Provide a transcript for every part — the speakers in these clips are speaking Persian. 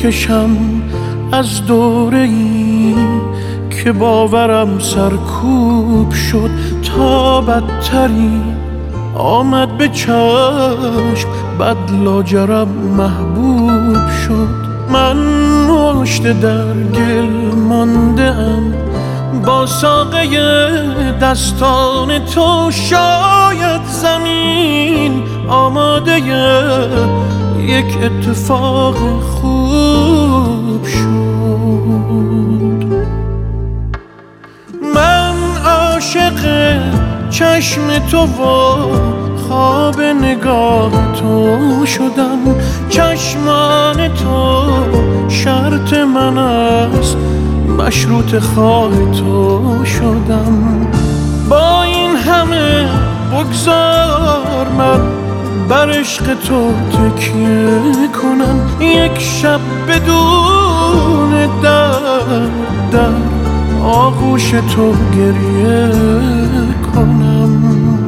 میکشم از دوره ای که باورم سرکوب شد تا بدتری آمد به چشم، بد لاجرم محبوب شد. من مشت در گل مانده‌ام با ساقه دستان تو، شاید زمین آماده یک اتفاق خوب شد. من عاشق چشم تو و خواب نگاه تو شدم، چشمان تو شرط من است، مشروط خواه تو شدم. با این همه بگذار من بر عشق تو تکیه کنم، یک شب بدون در آغوش تو گریه کنم.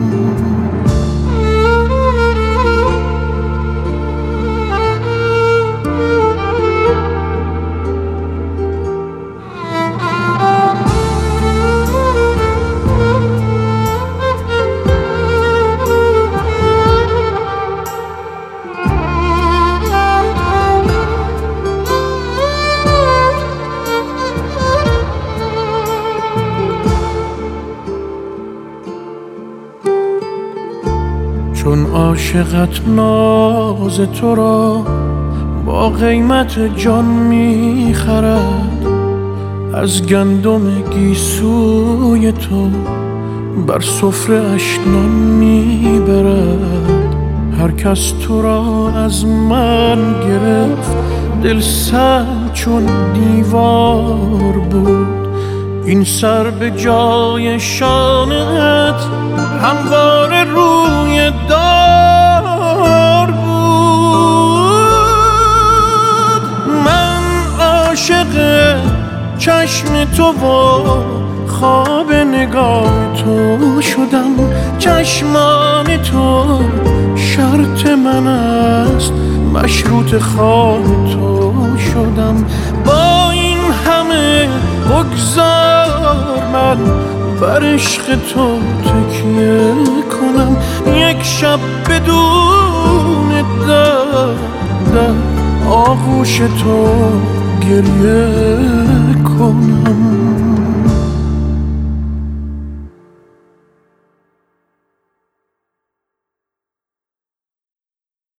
چون عاشقت ناز تو را با قیمت جان میخرد، از گندم گیسوی تو بر سفره اش نان میبرد. هر کس تو را از من گرفت، دل سنگ چون دیوار بود. این سر به جای شانت همواره روی دار بود. من عاشق چشم تو و خواب نگاه تو شدم، چشمان تو شرط من است، مشروط خواه تو شدم. با این همه بگذار من بر عشق تو تکیه کنم، یک شب بدون در آغوش تو گریه کنم.